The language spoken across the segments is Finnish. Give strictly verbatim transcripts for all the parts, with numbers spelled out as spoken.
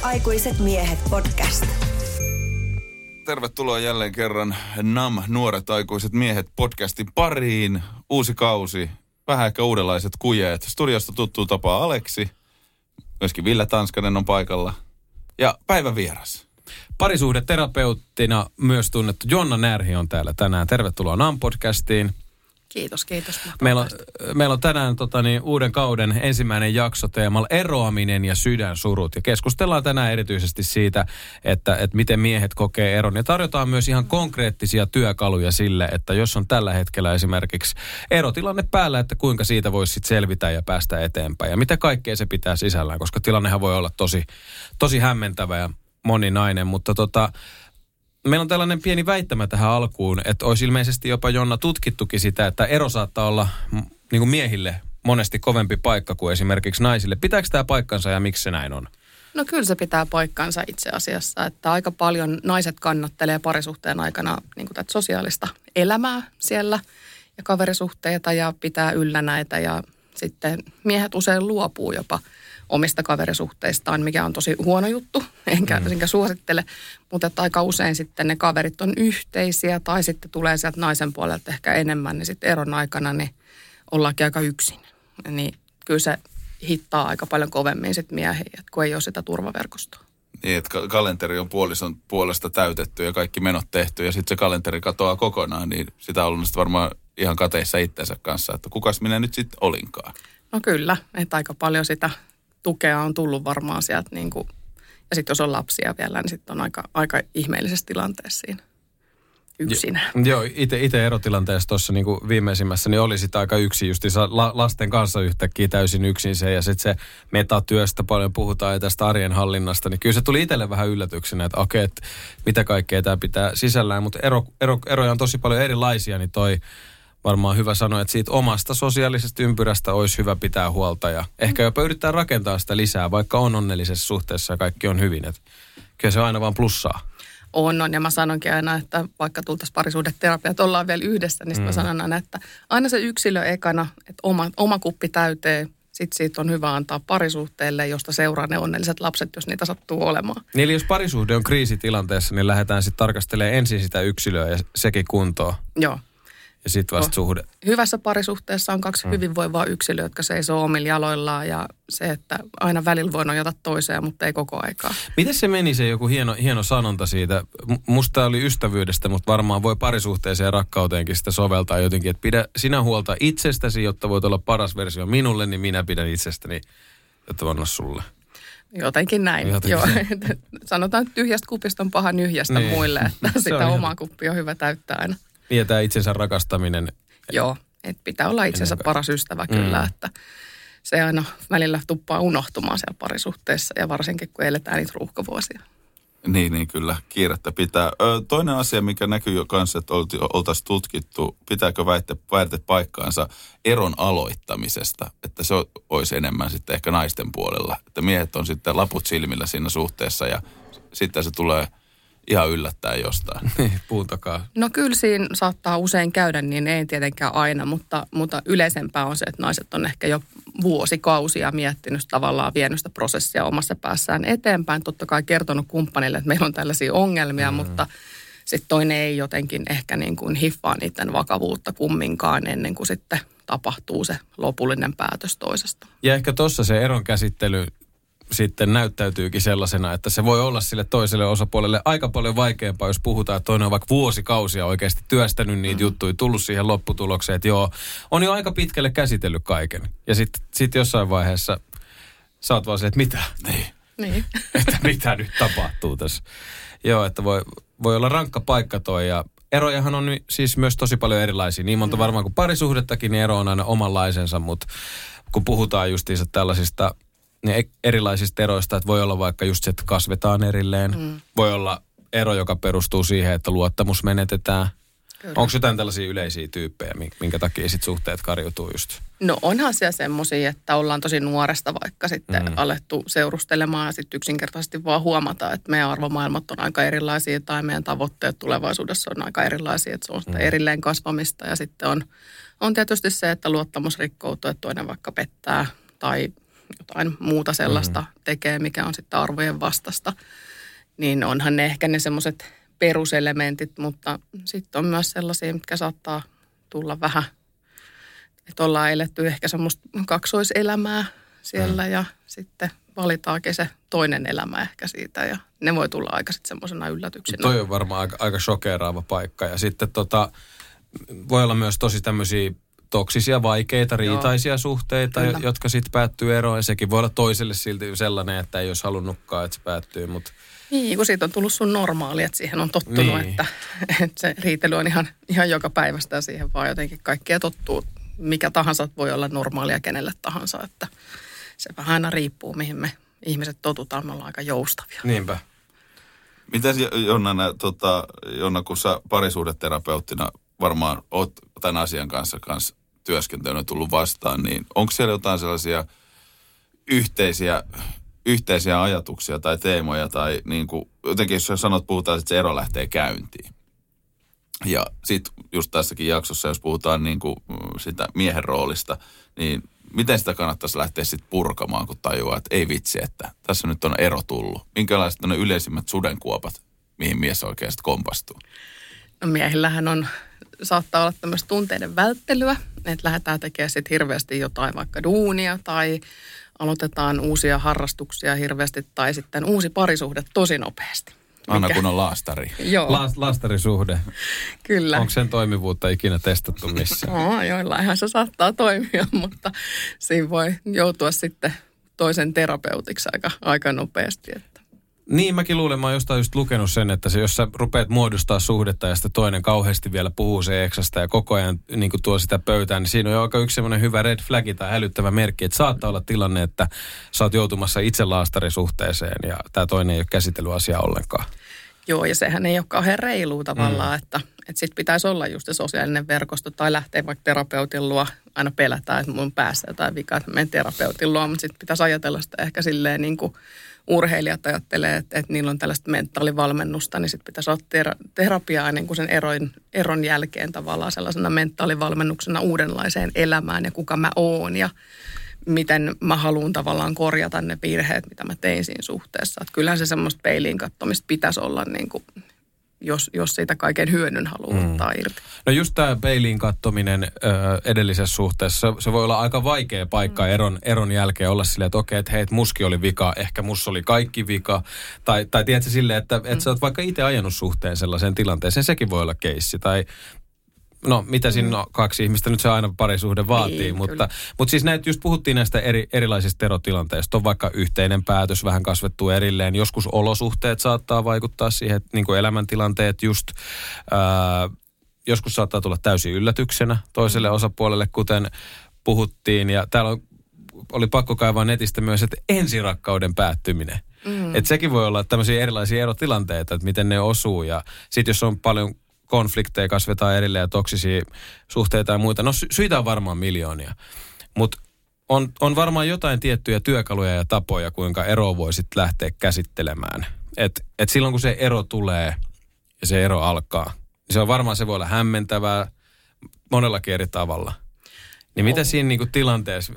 aikuiset miehet podcast. Tervetuloa jälleen kerran N A M, Nuoret aikuiset miehet podcastin pariin. Uusi kausi, vähän ehkä uudenlaiset kujeet. Studiosta tuttuu tapaa Aleksi, myöskin Ville Tanskanen on paikalla ja päivän vieras. Parisuhdeterapeuttina myös tunnettu Jonna Närhi on täällä tänään. Tervetuloa N A M-podcastiin. Kiitos, kiitos. Meillä on, meillä on tänään tota, niin, uuden kauden ensimmäinen jakso teemalla eroaminen ja sydänsurut. Ja keskustellaan tänään erityisesti siitä, että, että miten miehet kokee eron. Ja tarjotaan myös ihan konkreettisia työkaluja sille, että jos on tällä hetkellä esimerkiksi erotilanne päällä, että kuinka siitä voisi sit selvitä ja päästä eteenpäin. Ja mitä kaikkea se pitää sisällään, koska tilannehan voi olla tosi, tosi hämmentävä ja moninainen, mutta tota... Meillä on tällainen pieni väittämä tähän alkuun, että olisi ilmeisesti jopa Jonna tutkittukin sitä, että ero saattaa olla niin kuin miehille monesti kovempi paikka kuin esimerkiksi naisille. Pitääkö tämä paikkansa ja miksi se näin on? No kyllä se pitää paikkansa itse asiassa, että aika paljon naiset kannattelee parisuhteen aikana niin kuin tätä sosiaalista elämää siellä ja kaverisuhteita ja pitää yllä näitä ja sitten miehet usein luopuu jopa omista kaverisuhteistaan, mikä on tosi huono juttu, enkä, mm. enkä suosittele, mutta että aika usein sitten ne kaverit on yhteisiä tai sitten tulee sieltä naisen puolelta ehkä enemmän, niin sitten eron aikana niin ollaankin aika yksin. Niin kyllä se hittaa aika paljon kovemmin sitten miehiä, kun ei ole sitä turvaverkostoa. Niin, että kalenteri on puolison puolesta täytetty ja kaikki menot tehty ja sitten se kalenteri katoaa kokonaan, niin sitä on ollut varmaan ihan kateissa itsensä kanssa, että kukas minä nyt sitten olinkaan. No kyllä, että aika paljon sitä tukea on tullut varmaan sieltä, niin kuin, ja sitten jos on lapsia vielä, niin sitten on aika, aika ihmeellisessä tilanteessa siinä yksinä. Joo, itse erotilanteessa tuossa niin kuin viimeisimmässä, niin oli sitä aika yksin just la, lasten kanssa yhtäkkiä täysin yksin se, ja sitten se metatyöstä paljon puhutaan ja tästä arjen hallinnasta, niin kyllä se tuli itselle vähän yllätyksenä, että okei, että mitä kaikkea tämä pitää sisällään, mutta ero, ero, eroja on tosi paljon erilaisia, niin toi varmaan hyvä sanoa, että siitä omasta sosiaalisesta ympyrästä olisi hyvä pitää huolta ja ehkä jopa yrittää rakentaa sitä lisää, vaikka on onnellisessa suhteessa ja kaikki on hyvin. Että kyllä se on aina vaan plussaa. On, on. Ja mä sanonkin aina, että vaikka tultaisiin parisuhdeterapiaa, että ollaan vielä yhdessä, niin mm. mä sanon aina, että aina se yksilö ekana, että oma, oma kuppi täyteen, sitten siitä on hyvä antaa parisuhteelle, josta seuraa ne onnelliset lapset, jos niitä sattuu olemaan. Niin eli jos parisuhde on kriisitilanteessa, niin lähdetään sitten tarkastelemaan ensin sitä yksilöä ja sekin kuntoon. Joo. Ja sitten vasta suhde. Hyvässä parisuhteessa on kaksi mm. hyvinvoivaa yksilöä, jotka seisoo omilla jaloillaan ja se, että aina välillä voi nojata toiseen, mutta ei koko aikaa. Miten se meni se joku hieno, hieno sanonta siitä? Musta oli ystävyydestä, mutta varmaan voi parisuhteeseen ja rakkauteenkin sitä soveltaa jotenkin, että pidä sinä huolta itsestäsi, jotta voit olla paras versio minulle, niin minä pidän itsestäni, jotta voin olla sulle. Jotenkin näin. Jotenkin. Joo. Sanotaan, että tyhjästä kupista on paha nyhjästä niin. muille, että sitä omaa kuppia on hyvä täyttää aina. Niin ja tämä itsensä rakastaminen. Joo, että pitää olla itsensä paras ystävä kyllä, mm. että se aina välillä tuppaa unohtumaan siellä parisuhteessa ja varsinkin kun eletään niitä ruuhkavuosia. Niin, niin kyllä, kiirettä pitää. Ö, toinen asia, mikä näkyy jo kanssa, että oltaisiin tutkittu, pitääkö väite, väite paikkaansa eron aloittamisesta, että se olisi enemmän sitten ehkä naisten puolella, että miehet on sitten laput silmillä siinä suhteessa ja sitten se tulee ihan yllättää jostain. Puun takaa. No kyllä siinä saattaa usein käydä, niin ei tietenkään aina, mutta, mutta yleisempää on se, että naiset on ehkä jo vuosikausia miettinyt tavallaan vienyt sitä prosessia omassa päässään eteenpäin. Totta kai kertonut kumppanille, että meillä on tällaisia ongelmia, mm. mutta sitten toinen ei jotenkin ehkä niin kuin hiffaa niiden vakavuutta kumminkaan ennen kuin sitten tapahtuu se lopullinen päätös toisesta. Ja ehkä tuossa se eron käsittely sitten näyttäytyykin sellaisena, että se voi olla sille toiselle osapuolelle aika paljon vaikeampaa, jos puhutaan, että toinen on vaikka vuosikausia oikeasti työstänyt niitä mm. juttuja, tullut siihen lopputulokseen, että joo, on jo aika pitkälle käsitellyt kaiken. Ja sitten sit jossain vaiheessa sä oot vaan se, että mitä? Niin. niin. Että mitä nyt tapahtuu tässä. Joo, että voi, voi olla rankka paikka toi ja erojahan on siis myös tosi paljon erilaisia. Niin monta mm. varmaan kuin parisuhdettakin, niin ero on aina omanlaisensa, mutta kun puhutaan justiinsa tällaisista ne erilaisista eroista, että voi olla vaikka just se, että kasvetaan erilleen. Mm. Voi olla ero, joka perustuu siihen, että luottamus menetetään. Kyllä. Onko jotain tällaisia yleisiä tyyppejä, minkä takia sit suhteet karjutuu just? No onhan siellä semmoisia, että ollaan tosi nuoresta vaikka sitten mm. alettu seurustelemaan ja sitten yksinkertaisesti vaan huomata, että meidän arvomaailmat on aika erilaisia tai meidän tavoitteet tulevaisuudessa on aika erilaisia, että se on sitä mm. erilleen kasvamista ja sitten on, on tietysti se, että luottamus rikkoutuu, että toinen vaikka pettää tai jotain muuta sellaista mm-hmm. tekee, mikä on sitten arvojen vastasta, niin onhan ne ehkä ne semmoiset peruselementit, mutta sitten on myös sellaisia, mitkä saattaa tulla vähän, että ollaan eletty ehkä semmoista kaksoiselämää siellä mm. ja sitten valitaankin se toinen elämä ehkä siitä ja ne voi tulla aika sitten semmoisena yllätyksenä. Toi on varmaan aika, aika shokeraava paikka ja sitten tota, voi olla myös tosi tämmöisiä toksisia, vaikeita, riitaisia Joo. suhteita, Kyllä. jotka sitten päättyy eroon ja sekin voi olla toiselle silti sellainen, että ei olisi halunnutkaan, että se päättyy, mutta niin, kun siitä on tullut sun normaali, että siihen on tottunut, niin. että, että se riitely on ihan, ihan joka päivästä ja siihen vaan jotenkin kaikkea tottuu. Mikä tahansa voi olla normaalia kenelle tahansa, että se vähän aina riippuu, mihin me ihmiset totutaan, me ollaan aika joustavia. Niinpä. Mites Jonna, nä, tota, Jonna, kun sä parisuhdeterapeuttina varmaan oot tämän asian kanssa, kanssa työskentelyä tullut vastaan, niin onko siellä jotain sellaisia yhteisiä... yhteisiä ajatuksia tai teemoja tai niin kuin, jotenkin jos sanot, puhutaan, että se ero lähtee käyntiin. Ja sitten just tässäkin jaksossa, jos puhutaan niin kuin sitä miehen roolista, niin miten sitä kannattaisi lähteä sitten purkamaan, kun tajuaa, että ei vitsi, että tässä nyt on ero tullut. Minkälaiset on ne yleisimmät sudenkuopat, mihin mies oikeasti kompastuu? No miehillähän on, saattaa olla tämmöistä tunteiden välttelyä, että lähdetään tekemään sitten hirveästi jotain vaikka duunia tai aloitetaan uusia harrastuksia hirveästi tai sitten uusi parisuhde tosi nopeasti. Aina kun on laastari. Joo. La- laastarisuhde. Kyllä. Onko sen toimivuutta ikinä testattu missään? No, joillainhan se saattaa toimia, mutta siinä voi joutua sitten toisen terapeutiksi aika, aika nopeasti. Että. Niin, mäkin luulen, mä oon jostain just lukenut sen, että se, jos sä rupeat muodostaa suhdetta ja sitten toinen kauheasti vielä puhuu se eksasta ja koko ajan niin tuo sitä pöytään, niin siinä on jo aika yksi semmoinen hyvä red flagi tai hälyttävä merkki, että saattaa olla tilanne, että sä oot joutumassa itse laastarisuhteeseen ja tämä toinen ei ole käsitellyt asiaa ollenkaan. Joo, ja sehän ei ole kauhean reilua tavallaan, mm. että, että sitten pitäisi olla just se sosiaalinen verkosto tai lähteä vaikka terapeutin luo. Aina pelätään, että mun päässä jotain vikaa, että menen terapeutin luo, mutta sitten pitäisi ajatella sitä ehkä silleen niin kuin urheilijat ajattelee, että, että niillä on tällaista mentaalivalmennusta, niin sitten pitäisi olla tera- terapiaa niin kuin sen eron, eron jälkeen tavallaan sellaisena mentaalivalmennuksena uudenlaiseen elämään ja kuka mä oon ja miten mä haluan tavallaan korjata ne virheet, mitä mä tein siinä suhteessa. Että kyllähän se semmoista peiliin katsomista pitäisi olla, niin kuin, jos, jos siitä kaiken hyödyn haluaa mm. ottaa irti. No just tämä peiliin katsominen ö, edellisessä suhteessa, se, se voi olla aika vaikea paikka mm. eron, eron jälkeen olla silleen, että okei, että hei, että muski oli vika, ehkä mussa oli kaikki vika. Tai, tai tiedätkö silleen, että, että mm. sä oot vaikka itse ajanut suhteen sellaiseen tilanteeseen, sekin voi olla keissi. Tai no, mitä siinä no, kaksi ihmistä, nyt se aina parisuhde vaatii, niin, mutta, mutta siis näitä just puhuttiin näistä eri, erilaisista erotilanteista. On vaikka yhteinen päätös, vähän kasvettu erilleen. Joskus olosuhteet saattaa vaikuttaa siihen, niin kuin elämäntilanteet just. Ää, joskus saattaa tulla täysin yllätyksenä toiselle osapuolelle, kuten puhuttiin. Ja täällä on, oli pakko kaivaa netistä myös, että ensirakkauden päättyminen. Mm. Että sekin voi olla tämmöisiä erilaisia erotilanteita, että miten ne osuu. Ja sitten jos on paljon konflikteja, kasvetaan erilleen ja toksisia suhteita ja muita. No sy- syitä on varmaan miljoonia, mutta on, on varmaan jotain tiettyjä työkaluja ja tapoja, kuinka eroa voi sitten lähteä käsittelemään. Että et silloin kun se ero tulee ja se ero alkaa, niin se on varmaan, se voi olla hämmentävää monellakin eri tavalla. Niin mitä siinä niinku tilanteessa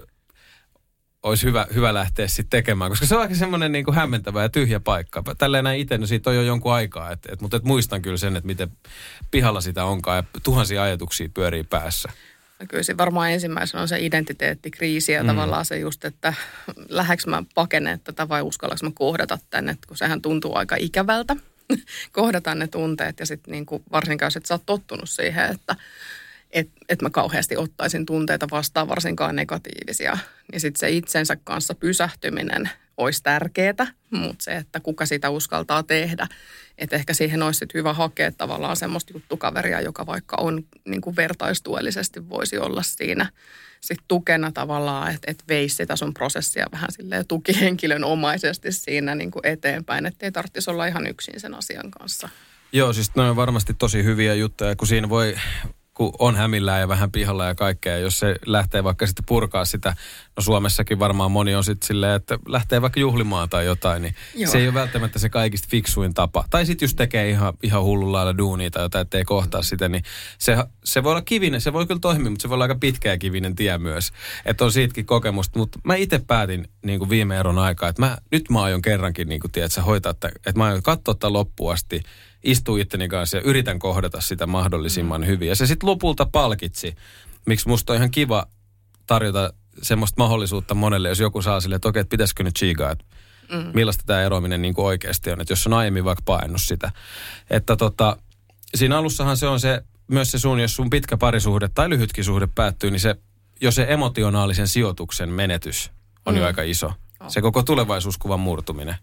olisi hyvä, hyvä lähteä sitten tekemään, koska se on aika semmoinen niin kuin hämmentävä ja tyhjä paikka. Tälleen näin itse, no siitä on jo jonkun aikaa, et, et, mutta et muistan kyllä sen, että miten pihalla sitä onkaan ja tuhansia ajatuksia pyörii päässä. No kyllä se varmaan ensimmäisenä on se identiteettikriisi ja mm. tavallaan se just, että lähdekö mä pakeneen tätä vai uskallaks mä kohdata tänne, kun sehän tuntuu aika ikävältä kohdata ne tunteet ja sitten niin kuin varsinkaan, jos et sä oot tottunut siihen, että että et mä kauheasti ottaisin tunteita vastaan, varsinkaan negatiivisia. Ja sitten se itsensä kanssa pysähtyminen olisi tärkeää, mutta se, että kuka sitä uskaltaa tehdä. Että ehkä siihen olisi sit hyvä hakea tavallaan semmoista juttukaveria, joka vaikka on niin kuin vertaistuellisesti voisi olla siinä sit tukena tavallaan, että et veisi sitä sun prosessia vähän silleen tukihenkilön omaisesti siinä niin kuin eteenpäin, että ei tarvitsisi olla ihan yksin sen asian kanssa. Joo, siis ne on varmasti tosi hyviä juttuja, kun siinä voi kun on hämillään ja vähän pihalla ja kaikkea, jos se lähtee vaikka sitten purkaa sitä no Suomessakin varmaan moni on sitten silleen, että lähtee vaikka juhlimaan tai jotain, niin Joo. se ei ole välttämättä se kaikista fiksuin tapa. Tai sitten just tekee ihan, ihan hullulla lailla duunia tai jotain, ettei kohtaa sitä, niin se, se voi olla kivinen, se voi kyllä toimia, mutta se voi olla aika pitkä ja kivinen tie myös. Että on siitäkin kokemusta, mutta mä itse päätin niin kuin viime eron aikaa, että mä, nyt mä aion kerrankin, niin kuin tiedät, sä hoitaa, että, että mä aion katsoa tämän loppuun asti, istuu itteni kanssa ja yritän kohdata sitä mahdollisimman mm. hyvin. Ja se sitten lopulta palkitsi, miksi musta on ihan kiva tarjota semmoista mahdollisuutta monelle, jos joku saa silleen, että okei, että pitäisikö nyt chigaa, että mm. millaista tämä eroaminen niin kuin oikeasti on, että jos on aiemmin vaikka paennut sitä. Että tota, siinä alussahan se on se, myös se sun, jos sun pitkä parisuhde tai lyhytkin suhde päättyy, niin se, jo se emotionaalisen sijoituksen menetys on mm. jo aika iso. Oh. Se koko tulevaisuuskuvan murtuminen.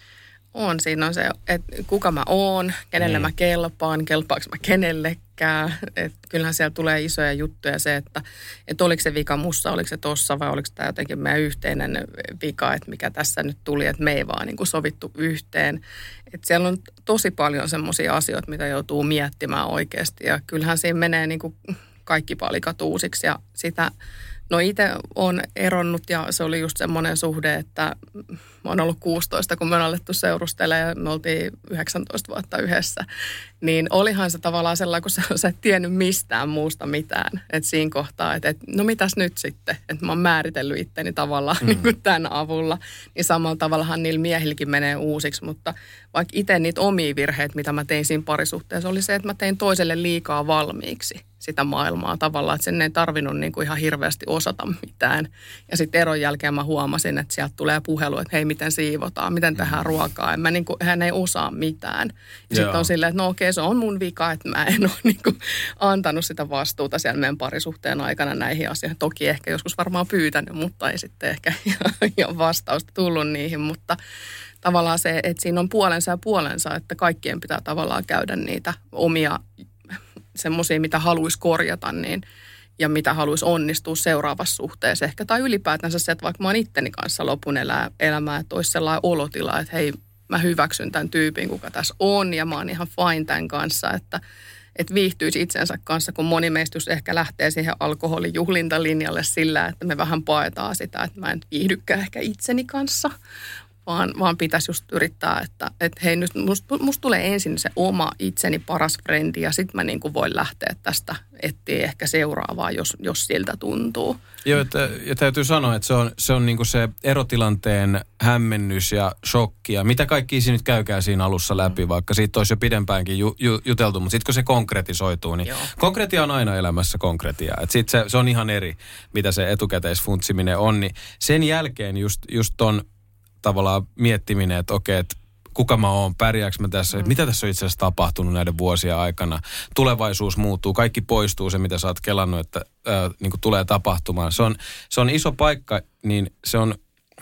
On, siinä on se, että kuka mä oon, kenelle mm. mä kelpaan, kelpaanko mä kenellekään. Että kyllähän siellä tulee isoja juttuja se, että, että oliko se vika mussa, oliko se tossa vai oliko tämä jotenkin meidän yhteinen vika, että mikä tässä nyt tuli, että me ei vaan niin kuin sovittu yhteen. Että siellä on tosi paljon semmoisia asioita, mitä joutuu miettimään oikeasti ja kyllähän siinä menee niin kuin kaikki palikat uusiksi ja sitä... No itse olen eronnut ja se oli just semmoinen suhde, että mä oon ollut kuusitoista, kun me on alettu seurustelemaan ja me oltiin yhdeksäntoista vuotta yhdessä. Niin olihan se tavallaan sellainen, kun sä, sä et tiennyt mistään muusta mitään. Että siinä kohtaa, että et, no mitäs nyt sitten? Että mä oon määritellyt itteni tavallaan mm. niin kuin tämän avulla. Niin samalla tavallahan niillä miehilläkin menee uusiksi, mutta vaikka itse niitä omia virheitä, mitä mä tein siinä parisuhteessa, oli se, että mä tein toiselle liikaa valmiiksi sitä maailmaa tavallaan, että sen ei tarvinnut niin kuin ihan hirveästi osata mitään. Ja sitten eron jälkeen mä huomasin, että sieltä tulee puhelu, että hei, miten siivotaan, miten tehdään ruokaa. Mä niin kuin, hän ei osaa mitään. Ja sitten on silleen, että no okei, se on mun vika, että mä en ole niin kuin antanut sitä vastuuta siellä meidän parisuhteen aikana näihin asioihin. Toki ehkä joskus varmaan pyytänyt, mutta ei sitten ehkä ihan vastausta tullut niihin, mutta tavallaan se, että siinä on puolensa ja puolensa, että kaikkien pitää tavallaan käydä niitä omia semmoisia, mitä haluaisi korjata niin, ja mitä haluaisi onnistua seuraavassa suhteessa ehkä. Tai ylipäätänsä se, että vaikka mä oon itteni kanssa lopun elää, elämää, että olisi sellainen olotila, että hei, mä hyväksyn tämän tyypin, kuka tässä on, ja mä oon ihan fine tämän kanssa, että, että viihtyisi itsensä kanssa, kun moni meistä just ehkä lähtee siihen alkoholin juhlintalinjalle sillä, että me vähän paetaan sitä, että mä en viihdykään ehkä itseni kanssa. Vaan, vaan pitäisi just yrittää, että, että hei nyt musta must tulee ensin se oma itseni paras frendi ja sitten mä niin kuin voin lähteä tästä etsiä ehkä seuraavaa, jos, jos siltä tuntuu. Joo, että, ja täytyy sanoa, että se on, se on niin kuin se erotilanteen hämmennys ja shokki ja mitä kaikki siinä nyt käykää siinä alussa läpi, vaikka siitä olisi jo pidempäänkin ju, ju, juteltu, mutta sitten kun se konkretisoituu, niin Joo. konkretia on aina elämässä konkretia. Että sitten se, se on ihan eri, mitä se etukäteisfuntsiminen on, niin sen jälkeen just, just ton tavallaan miettiminen, että okei, että kuka mä oon, pärjääkö mä tässä, mm. mitä tässä on itse asiassa tapahtunut näiden vuosien aikana. Tulevaisuus muuttuu, kaikki poistuu se, mitä sä oot kelannut, että ää, niin kuin tulee tapahtumaan. Se on, se on iso paikka, niin se on,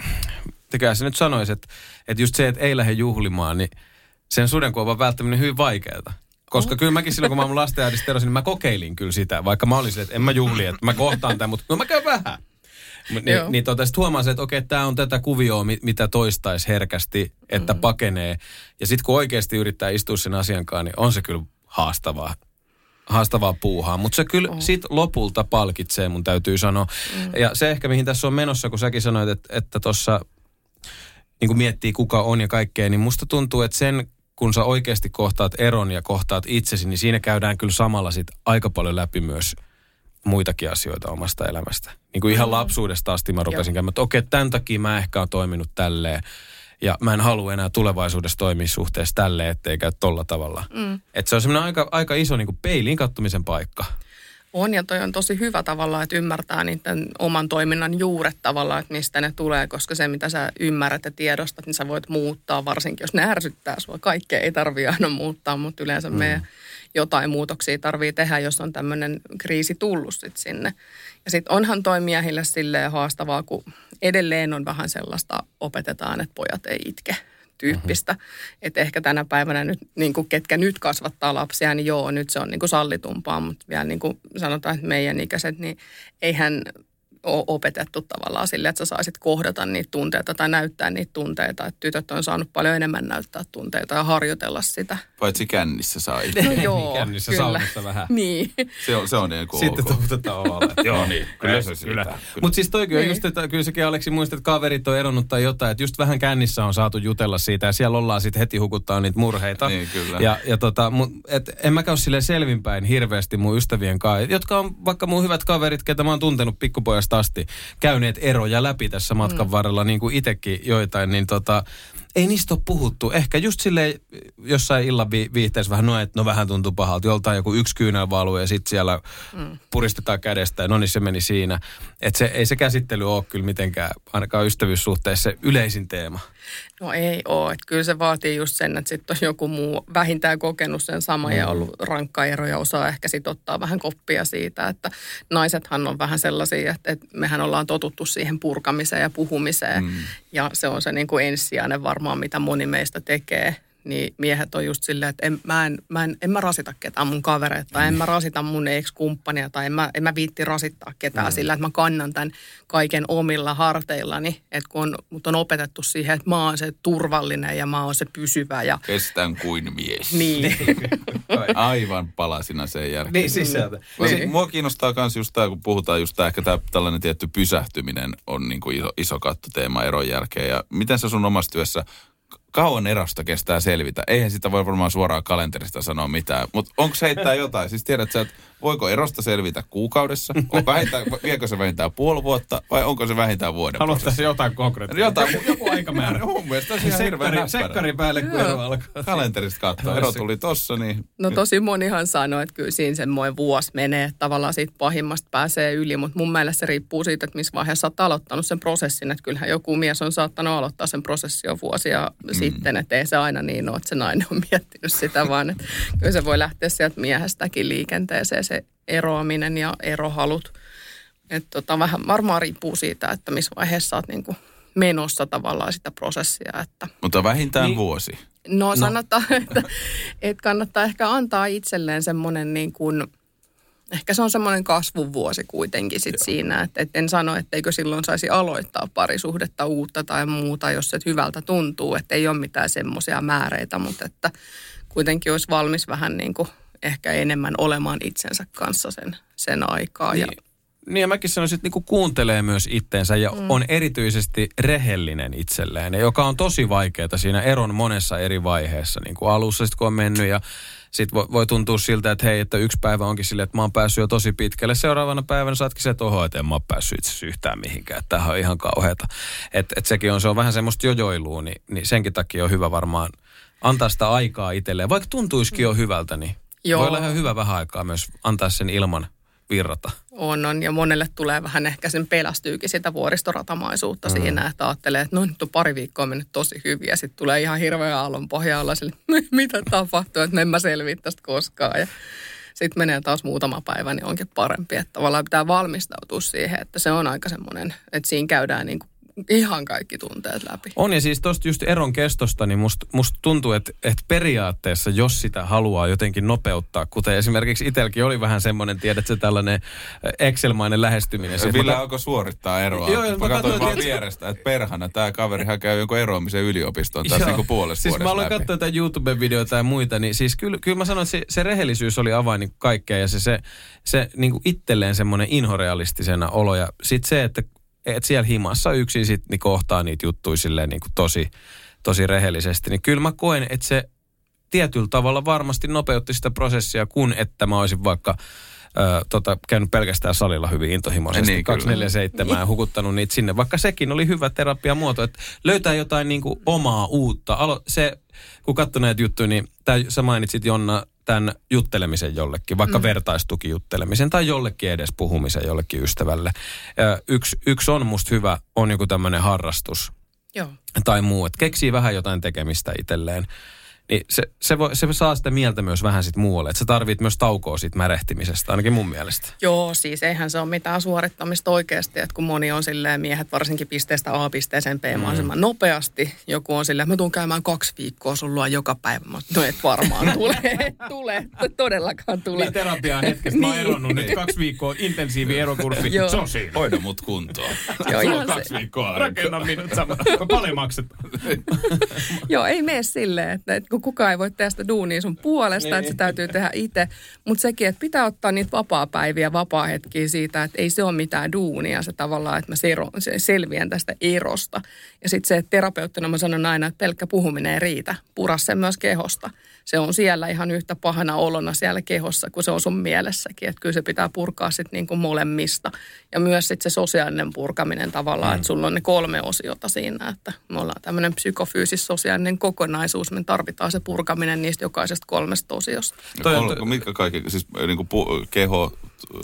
tekää se nyt sanoisi, että, että just se, että ei lähde juhlimaan, niin sen sudenkuopan välttäminen hyvin vaikeaa. Koska oh. kyllä mäkin silloin, kun mä mun lastenäidistä erosin, niin mä kokeilin kyllä sitä, vaikka mä olin silleen, että en mä juhli, että mä kohtaan tämän, mutta no mä käyn vähän. Niin, niin tota, sitten huomasin, että okei, tämä on tätä kuvioa, mitä toistaisi herkästi, että mm-hmm. pakenee. Ja sitten kun oikeasti yrittää istua sen asiankaan, niin on se kyllä haastavaa, haastavaa puuhaa. Mutta se kyllä oh. sit lopulta palkitsee, mun täytyy sanoa. Mm. Ja se ehkä, mihin tässä on menossa, kun säkin sanoit, että tuossa niin kun miettii kuka on ja kaikkea, niin musta tuntuu, että sen kun sä oikeasti kohtaat eron ja kohtaat itsesi, niin siinä käydään kyllä samalla sit aika paljon läpi myös muitakin asioita omasta elämästä. Niin kuin ihan lapsuudesta asti mä rupesin käymään, että okei, tämän takia mä ehkä oon toiminut tälleen. Ja mä en halua enää tulevaisuudessa toimia suhteessa tälleen, ettei käy tolla tavalla. Mm. Että se on semmoinen aika, aika iso niin kuin peiliin kattomisen paikka. On, ja toi on tosi hyvä tavalla, että ymmärtää niiden oman toiminnan juuret tavallaan, että mistä ne tulee, koska se, mitä sä ymmärrät ja tiedostat, niin sä voit muuttaa, varsinkin jos ne ärsyttää sua. Kaikkea ei tarvitse aina muuttaa, mutta yleensä mm. meidän jotain muutoksia tarvii tehdä, jos on tämmöinen kriisi tullut sit sinne. Ja sitten onhan toi miehille silleen haastavaa, kun edelleen on vähän sellaista, opetetaan, että pojat ei itke tyyppistä. Mm-hmm. Että ehkä tänä päivänä nyt, niin kuin ketkä nyt kasvattaa lapsia, niin joo, nyt se on niin kuin sallitumpaa, mutta vielä niin kuin sanotaan, että meidän ikäiset, niin eihän ole opetettu tavallaan sille, että sä saisit kohdata niitä tunteita tai näyttää niitä tunteita. Että tytöt on saanut paljon enemmän näyttää tunteita ja harjoitella sitä. Paitsi kännissä saa No joo, kännissä kyllä. saunassa vähän. Niin. Se on, se on niin kuin Sitten ok. tuutetaan ovalla. Joo, niin. Kyllä se kyllä. Mutta siis toikin on Niin. just, että kyllä sekin Aleksi muistat, että kaverit on eronnut tai jotain, että just vähän kännissä on saatu jutella siitä ja siellä ollaan sitten heti hukuttaa niitä murheita. Niin, kyllä. Ja, ja tota, mut, et en mä käy silleen selvinpäin hirveästi mun ystävien kanssa, jotka on vaikka mun hyvät kaverit, ketä mä oon tuntenut pikkupojasta asti, käyneet eroja läpi tässä matkan varrella, niin kuin itsekin joitain, niin tota, ei niistä ole puhuttu. Ehkä just silleen jossain illan vi- viihteessä vähän noin, että no vähän tuntuu pahalta. Joltain joku yksi kyynel valuu ja sitten siellä mm. puristetaan kädestä ja no niin se meni siinä. Että se, ei se käsittely ole kyllä mitenkään ainakaan ystävyyssuhteessa se yleisin teema. No ei ole. Että kyllä se vaatii just sen, että sitten on joku muu vähintään kokenut sen sama ja ollut rankka ero ja osaa ehkä sitten ottaa vähän koppia siitä, että naisethan on vähän sellaisia, että, että mehän ollaan totuttu siihen purkamiseen ja puhumiseen mm. ja se on se niin kuin ensisijainen varmaan, mitä moni meistä tekee. Niin miehet on just silleen, että en mä, en, mä en, en mä rasita ketään mun kavereita tai en mä rasita mun ex-kumppania tai en mä, en mä viitti rasittaa ketään mm. sillä, että mä kannan tämän kaiken omilla harteillani. Että kun on, mut on opetettu siihen, että mä oon se turvallinen ja mä oon se pysyvä. Ja kestän kuin mies. Niin. Aivan palasina sen jälkeen. Niin sisältä. Niin. Mua kiinnostaa myös just tämä, kun puhutaan just tämä, ehkä tää, tällainen tietty pysähtyminen on niin kuin iso, iso kattoteema eron jälkeen. Ja miten sä sun omassa työssä, kauan erosta kestää selvitä? Eihän sitä voi varmaan suoraan kalenterista sanoa mitään, mutta onko se heittää jotain? Siis tiedät sä, että voiko erosta selvitä kuukaudessa? Onko vähintään, viekö se vähintään puoli vuotta vai onko se vähintään vuoden Haluatko prosessi? jotain konkreettista? Jotain, Joku aikamäärä. Mun mielestä on ihan hirveän Sekkari, näppärä. sekkari päälle, kun ero alkaa. Kalenterista katsoa. Ero tuli tossa, niin... No tosi monihan sanoo, että kyllä siinä semmoinen vuosi menee, että tavallaan siitä pahimmasta pääsee yli, mutta mun mielestä se riippuu siitä, että missä vaiheessa olet aloittanut sen prosessin, että kyllähän joku mies on saattanut aloittaa sen prosessin jo vuosia mm. sitten, että ei se aina niin ole, että se nainen on miettinyt sitä, vaan että kyllä se voi lähteä sieltä miehestäkin liikenteeseen se eroaminen ja erohalut. Että tota, vähän varmaan riippuu siitä, että missä vaiheessa olet niin kuin menossa tavallaan sitä prosessia. Että. Mutta vähintään niin. vuosi. No, no. sanotaan, että, että kannattaa ehkä antaa itselleen semmoinen niin kuin, ehkä se on semmoinen kasvun vuosi kuitenkin sit siinä, että, että en sano, etteikö silloin saisi aloittaa parisuhdetta uutta tai muuta, jos se hyvältä tuntuu, että ei ole mitään semmoisia määreitä, mutta että kuitenkin olisi valmis vähän niin kuin ehkä enemmän olemaan itsensä kanssa sen, sen aikaa. Niin. Ja Niin ja mäkin sanoisin, että niinku kuuntelee myös itteensä ja mm. on erityisesti rehellinen itselleen, joka on tosi vaikeaa siinä eron monessa eri vaiheessa. Niin kuin alussa sit kun on mennyt ja sitten voi, voi tuntua siltä, että hei, että yksi päivä onkin silleen, että mä oon päässyt jo tosi pitkälle. Seuraavana päivänä saatkin se, että oho, että en mä oon päässyt itse asiassa yhtään mihinkään. Että tämähän on ihan kauheata. Että et sekin on, se on vähän semmoista jojoilua, niin, niin senkin takia on hyvä varmaan antaa sitä aikaa itselleen. Vaikka tuntuisikin jo hyvältä, niin Joo. voi olla ihan hyvä vähän aikaa myös antaa sen ilman virrata. On, on. Ja monelle tulee vähän ehkä sen pelästyykin sitä vuoristoratamaisuutta mm. siinä, että ajattelee, että no nyt on pari viikkoa mennyt tosi hyvin. Ja sitten tulee ihan hirveä aallon pohjalla sille, mitä tapahtuu, että en mä selviä tästä koskaan. Ja sitten menee taas muutama päivä, niin onkin parempi. Että tavallaan pitää valmistautua siihen, että se on aika semmoinen, että siinä käydään niin kuin ihan kaikki tunteet läpi. On ja siis tuosta just eron kestosta, niin musta must tuntuu, että, että periaatteessa, jos sitä haluaa jotenkin nopeuttaa, kuten esimerkiksi itselläkin oli vähän semmoinen, tiedätkö, tällainen Excel-mainen lähestyminen. Se Ville alkoi suorittaa eroa. Joo, mä, mä mä katsoin katsoin, vaan että vierestä, että perhana, tämä kaverihan käy jonkun eroamisen yliopistoon tässä niin kuin puolessa siis vuodessa mä aloin läpi. katsoa jotain YouTube-videoita ja muita, niin siis kyllä, kyllä mä sanoin, että se, se rehellisyys oli avain niin kaikkea ja se, se, se niin kuin itselleen semmoinen inhorealistisena olo ja sitten se, että että siellä himassa yksin sitten niin kohtaa niitä juttuja silleen niin kuin tosi, tosi rehellisesti. Niin kyllä mä koen, että se tietyllä tavalla varmasti nopeutti sitä prosessia, kun että mä olisin vaikka ö, tota, käynyt pelkästään salilla hyvin intohimoisesti niin, kaksikymmentäneljä seitsemän ja hukuttanut niitä sinne. Vaikka sekin oli hyvä terapiamuoto, että löytää jotain niin kuin omaa uutta. Alo, se, kun katsoi näitä juttuja, niin tää, sä mainitsit Jonna tämän juttelemisen jollekin, vaikka mm. vertaistukijuttelemisen tai jollekin edes puhumisen jollekin ystävälle. Ö, yksi, yksi on musta hyvä, on joku tämmöinen harrastus Joo. tai muu, että keksii vähän jotain tekemistä itselleen. Niin se, se, voi, se saa sitä mieltä myös vähän sit muualle. Että sä tarvit myös taukoa siitä märehtimisestä, ainakin mun mielestä. Joo, siis eihän se ole mitään suorittamista oikeasti, että kun moni on silleen, miehet varsinkin pisteestä A pisteeseen B mm. mahdollisimman nopeasti. Joku on silleen, mä tuun käymään kaksi viikkoa sun luo joka päivä. Mä no et varmaan tule, et tule, todellakaan tule. Niin terapiaan hetkestä, mä oon eronnut nyt kaksi viikkoa intensiivi erokurssi. Se on siinä. Hoida mut kuntoon. Joo, se on kaksi se... viikkoa. Rakenna minut samalla. Paljon maksetaan. Joo, ei mene silleen, että, että kun kukaan ei voi tehdä sitä duunia sun puolesta, niin. Että se täytyy tehdä itse. Mutta sekin, että pitää ottaa niitä vapaa-päiviä, vapaa-hetkiä siitä, että ei se ole mitään duunia se tavallaan, että mä sero, se selviän tästä erosta. Ja sitten se, että terapeuttina mä sanon aina, että pelkkä puhuminen ei riitä. Pura sen myös kehosta. Se on siellä ihan yhtä pahana olona siellä kehossa, kuin se on sun mielessäkin. Että kyllä se pitää purkaa sitten niin kuin molemmista. Ja myös sitten se sosiaalinen purkaminen tavallaan, mm. että sulla on ne kolme osiota siinä, että me ollaan tämmöinen psykofyysis-sosiaalinen kokonaisuus. Me tarvitaan se purkaminen niistä jokaisesta kolmesta osiosta. Kol- mitkä kaikki, siis niin kuin pu- keho,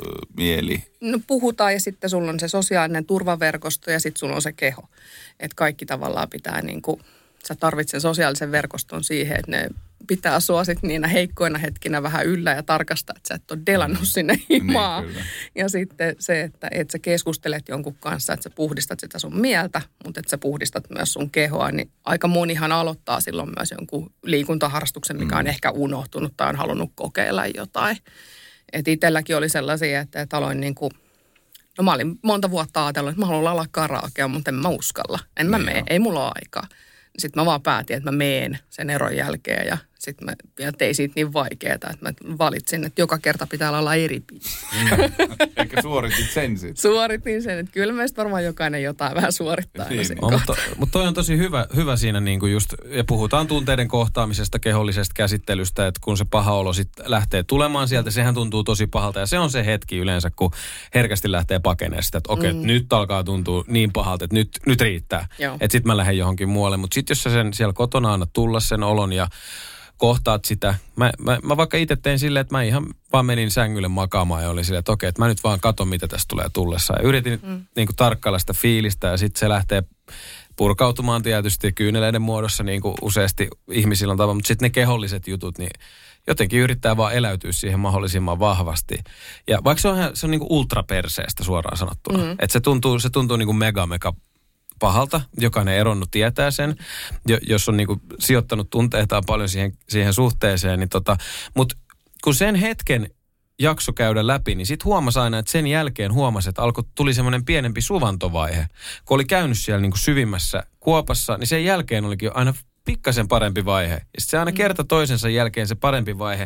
mieli? No puhutaan ja sitten sulla on se sosiaalinen turvaverkosto ja sitten sulla on se keho. Että kaikki tavallaan pitää niin kuin, sä tarvitset sen sosiaalisen verkoston siihen, että ne pitää sua sitten niinä heikkoina hetkinä vähän yllä ja tarkastaa, että sä et ole delannut sinne himaan. Niin, ja sitten se, että et sä keskustelet jonkun kanssa, että sä puhdistat sitä sun mieltä, mutta että sä puhdistat myös sun kehoa, niin aika monihan aloittaa silloin myös jonkun liikuntaharrastuksen, mikä on mm. ehkä unohtunut tai on halunnut kokeilla jotain. Että itselläkin oli sellaisia, että, että aloin niin kuin, no mä olin monta vuotta ajatellut, että mä haluan laulaa karaokea, mutta en mä uskalla. En mä mene, ei mulla ole aikaa. Sitten mä vaan päätin, että mä meen sen eron jälkeen ja sitten mä tein siitä niin vaikeaa, että mä valitsin, että joka kerta pitää olla eri biisi. Mm. Eikä suoritit sen sitten? Suoritin sen, että kyllä meistä varmaan jokainen jotain vähän suorittaa. Niin. No, mutta, mutta toi on tosi hyvä, hyvä siinä niin kuin just, ja puhutaan tunteiden kohtaamisesta, kehollisesta käsittelystä, että kun se paha olo sitten lähtee tulemaan sieltä, sehän tuntuu tosi pahalta ja se on se hetki yleensä, kun herkästi lähtee pakenemaan sitä, että okei, okay, mm. nyt alkaa tuntua niin pahalta, että nyt, nyt riittää, Joo. että sitten mä lähden johonkin muualle, mutta sitten jos sä sen siellä kotona annat tulla sen olon ja kohtaat sitä. Mä, mä, mä vaikka itse tein silleen, että mä ihan vaan menin sängylle makaamaan ja olin silleen, että okei, että mä nyt vaan katon, mitä tästä tulee tullessa. Ja yritin mm. niin kuin tarkkailla sitä fiilistä ja sitten se lähtee purkautumaan tietysti kyyneleiden muodossa niin kuin useasti ihmisillä on tapa, mutta sitten ne keholliset jutut, niin jotenkin yrittää vaan eläytyä siihen mahdollisimman vahvasti. Ja vaikka se on, se on niin kuin ultraperseestä suoraan sanottuna, mm. että se tuntuu, se tuntuu niin kuin mega mega pahalta. Jokainen eronnut tietää sen, jos on niinku sijoittanut tunteitaan paljon siihen, siihen suhteeseen. Niin tota, mutta kun sen hetken jakso käydä läpi, niin sitten huomasi aina, että sen jälkeen huomasi, että alkoi, tuli semmoinen pienempi suvantovaihe. Kun oli käynyt siellä niinku syvimmässä kuopassa, niin sen jälkeen olikin aina pikkasen parempi vaihe. Ja sitten se aina kerta toisensa jälkeen se parempi vaihe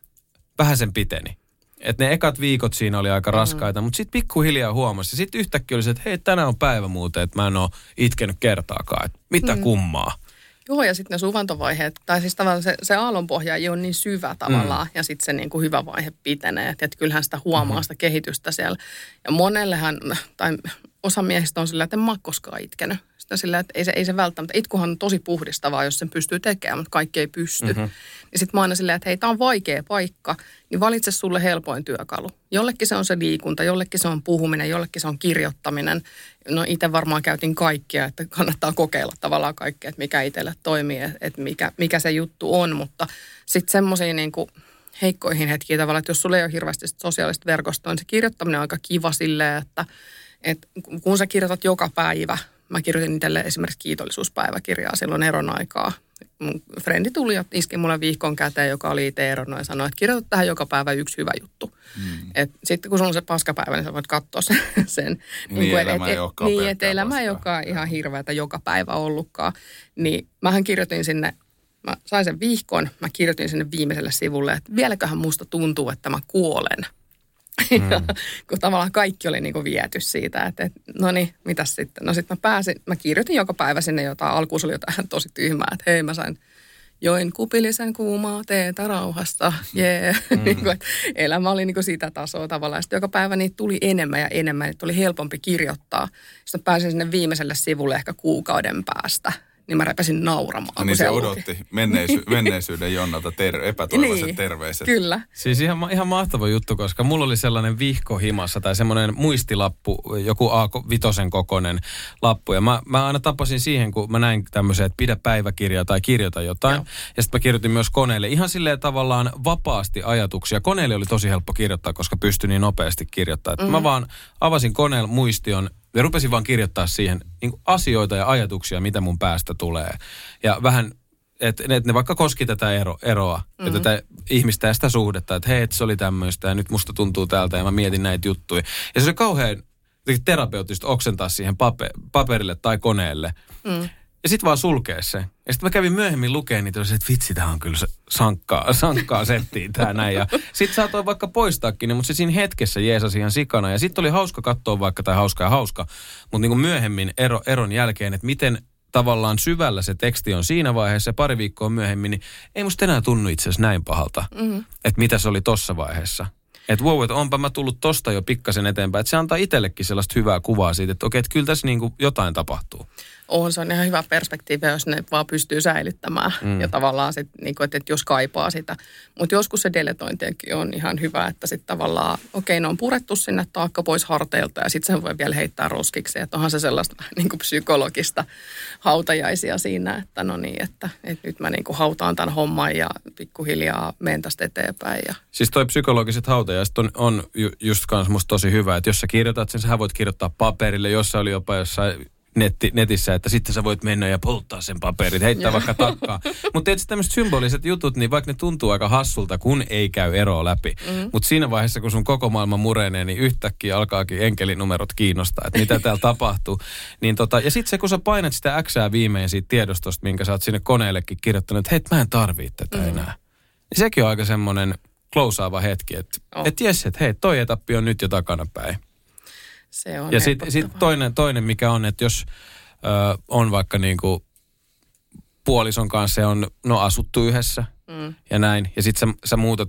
vähän sen piteni. Että ne ekat viikot siinä oli aika raskaita, mm. mutta sitten pikkuhiljaa huomasi. Sitten yhtäkkiä oli se, että hei, tänään on päivä muuten, että mä en ole itkenyt kertaakaan. Että mitä mm. kummaa. Joo, ja sitten ne suvantovaiheet, tai siis tavallaan se, se aallonpohja ei ole niin syvä tavallaan, mm. ja sitten se niin kuin hyvä vaihe pitenee. Että et kyllähän sitä huomaa mm-hmm. sitä kehitystä siellä. Ja monellehan, tai osa miehistä on sillä, että en mä ole koskaan itkenyt. Sitten sillä, että ei se, ei se välttämättä, itkuhan on tosi puhdistavaa, jos sen pystyy tekemään, mutta kaikki ei pysty. Mm-hmm. Ja sitten mä aina silleen, että hei, tää on vaikea paikka, niin valitse sulle helpoin työkalu. Jollekin se on se liikunta, jollekin se on puhuminen, jollekin se on kirjoittaminen. No itse varmaan käytin kaikkia, että kannattaa kokeilla tavallaan kaikkea, että mikä itselle toimii, että mikä, mikä se juttu on. Mutta sitten semmoisia niin kuin heikkoihin hetkiä tavallaan, että jos sulla ei ole hirveästi sosiaalista verkostoa, niin se kirjoittaminen on aika kiva silleen, että, että kun sä kirjoitat joka päivä, mä kirjoitin itselle esimerkiksi kiitollisuuspäiväkirjaa silloin eron aikaa. Mun frendi tuli ja iski mulle viikon käteen, joka oli itse eronnut ja sanoi, että kirjoita tähän joka päivä yksi hyvä juttu. Mm. Et sitten kun sulla on se paskapäivä, niin sä voit katsoa sen. sen niin, niin elämä et, et, niin, että elämä ei olekaan ihan hirveätä joka päivä ollutkaan. Niin mähän kirjoitin sinne, mä sain sen vihkon, mä kirjoitin sinne viimeiselle sivulle, että vieläköhän musta tuntuu, että mä kuolen. Mm. Ja, kun tavallaan kaikki oli niin kuin viety siitä, että, että no niin, mitäs sitten? No sitten mä pääsin, mä kirjoitin joka päivä sinne jotain, alkuun se oli jotain tosi tyhmää, että hei mä sain join kupillisen kuumaa teetä rauhasta, jee. Yeah. Mm. niin kuin, elämä oli niin kuin sitä tasoa tavallaan. Sitten joka päivä niitä tuli enemmän ja enemmän, että oli helpompi kirjoittaa. Sitten pääsin sinne viimeiselle sivulle ehkä kuukauden päästä. niin mä repäsin nauramaan. No niin se, se odotti menneisy- menneisyyden Jonnalta ter- epätoivoiset niin, terveiset. Kyllä. Siis ihan, ihan mahtava juttu, koska mulla oli sellainen vihko himassa tai semmoinen muistilappu, joku A viisi kokoinen lappu. Ja mä, mä aina tapasin siihen, kun mä näin tämmöisen, että pidä päiväkirjaa tai kirjoita jotain. Joo. Ja sitten mä kirjoitin myös koneelle ihan silleen tavallaan vapaasti ajatuksia. Koneelle oli tosi helppo kirjoittaa, koska pystyi niin nopeasti kirjoittamaan. Mm-hmm. Mä vaan avasin koneella muistion ja rupesin vaan kirjoittaa siihen niin kuin asioita ja ajatuksia, mitä mun päästä tulee. Ja vähän, että et ne vaikka koski tätä ero, eroa mm-hmm. ja tätä ihmistä ja sitä suhdetta, että hei, et se oli tämmöistä ja nyt musta tuntuu tältä ja mä mietin näitä juttuja. Ja se oli kauhean terapeutista oksentaa siihen pape, paperille tai koneelle. Mm. Ja sit vaan sulkee se. Ja sit mä kävin myöhemmin lukemaan niitä, että vitsi, tää on kyllä se sankkaa, sankkaa settiin tää näin. Ja sit saatoin vaikka poistaakin ne, mutta se siinä hetkessä jeesasi ihan sikana. Ja sit oli hauska katsoa vaikka, tai hauska ja hauska, mutta niin kuin myöhemmin ero, eron jälkeen, että miten tavallaan syvällä se teksti on siinä vaiheessa ja pari viikkoa myöhemmin, niin ei musta enää tunnu itse asiassa näin pahalta, mm-hmm. että mitä se oli tossa vaiheessa. Että wow, että onpa mä tullut tosta jo pikkasen eteenpäin. Että se antaa itsellekin sellaista hyvää kuvaa siitä, että okei, että kyllä tässä niinku jotain tapahtuu. On, se on ihan hyvä perspektiivi, jos ne vaan pystyy säilyttämään. Mm. Ja tavallaan sitten, niinku, että, että jos kaipaa sitä. Mutta joskus se deletointiakin on ihan hyvä, että sitten tavallaan, okei, ne on purettu sinne taakka pois harteilta ja sitten sen voi vielä heittää roskiksi. Että onhan se sellaista vähän niin kuin psykologista hautajaisia siinä, että no niin, että, että nyt mä niinku hautaan tämän homman ja pikkuhiljaa menen tästä eteenpäin. Ja... Siis toi psykologiset hautajaiset on, on ju, just kans musta tosi hyvä, että jos sä kirjoitat sen, sä voit kirjoittaa paperille, jossa oli jopa jossain netti, netissä, että sitten sä voit mennä ja polttaa sen paperit, heittää vaikka takkaa. Mutta tietysti tämmöiset symboliset jutut, niin vaikka ne tuntuu aika hassulta, kun ei käy eroa läpi. Mm-hmm. Mutta siinä vaiheessa, kun sun koko maailma murenee, niin yhtäkkiä alkaakin enkelinumerot kiinnostaa, että mitä täällä tapahtuu. Niin tota, ja sitten se, kun sä painat sitä Xää viimein siitä tiedostosta, minkä sä oot sinne koneellekin kirjoittanut, että hei, mä en tarvii tätä mm-hmm. enää. Niin sekin on aika semmoinen klousaava hetki, että oh. et jes, että hei, toi etappi on nyt jo takanapäin. Se on ja sitten sit toinen, toinen, mikä on, että jos ö, on vaikka niinku puolison kanssa ja on no, asuttu yhdessä mm. ja näin, ja sitten sä, sä muutat